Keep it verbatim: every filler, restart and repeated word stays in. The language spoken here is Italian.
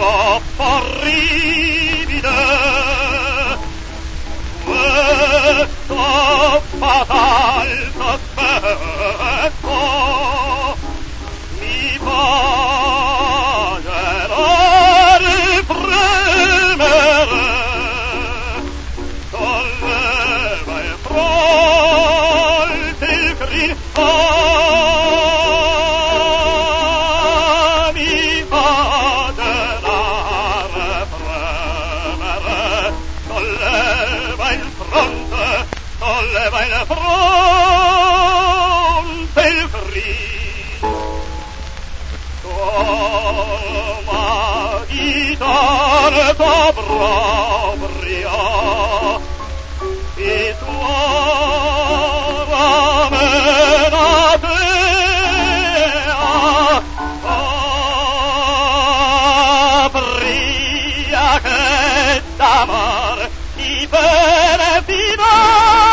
troppo orribile, questo fatal sospetto mi bacerà riprimere, solleva il fronte il crin, ah, mi bacerà riprimere, solleva il fronte, solleva il fronte il crin. Toma di tanto propria e tua menate apria che d'amor ti perfida